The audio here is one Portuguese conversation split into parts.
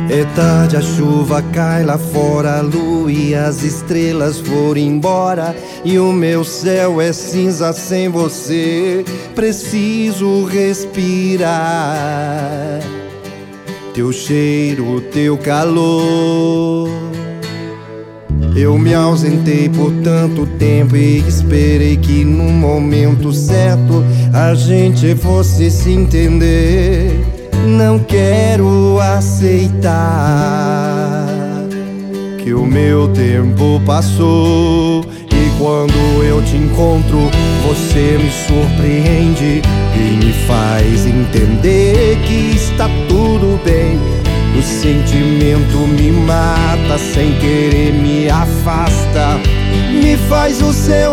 É tarde, a chuva cai lá fora, a lua e as estrelas foram embora, e o meu céu é cinza sem você. Preciso respirar teu cheiro, teu calor. Eu me ausentei por tanto tempo e esperei que no momento certo a gente fosse se entender. Não quero aceitar que o meu tempo passou, e quando eu te encontro você me surpreende e me faz entender que está tudo bem. O sentimento me mata, sem querer me afasta, me faz o seu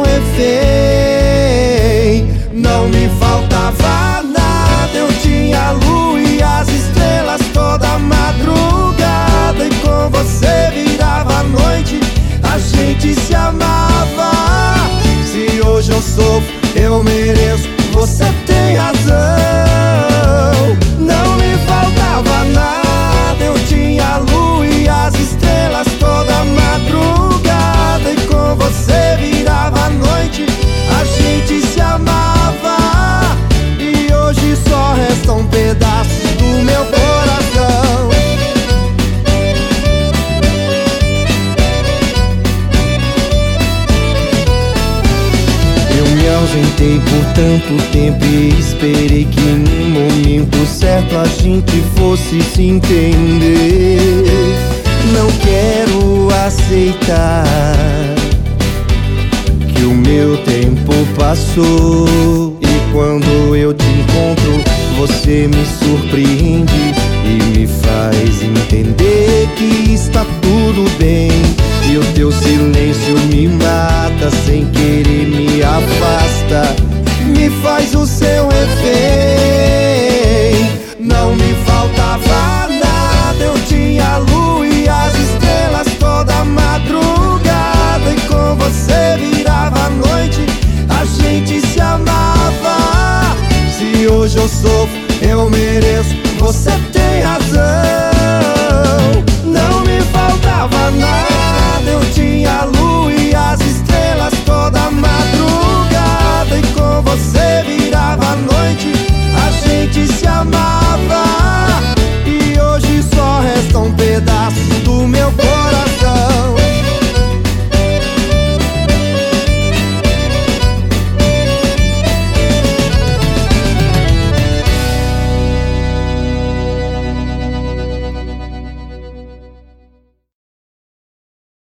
refém. Não me faltava nada, eu tinha a lua e as estrelas toda madrugada, e com você virava a noite, a gente se amava. Se hoje eu sofro, eu mereço, você tem razão. Não me faltava nada, eu tinha a lua e as estrelas toda madrugada, e com você virava a noite, a gente se amava. E hoje só restam pedaços do meu coração. Eu me ausentei por tanto tempo e esperei que no momento certo a gente fosse se entender. Não quero aceitar que o meu tempo passou, e quando eu te encontro você me surpreende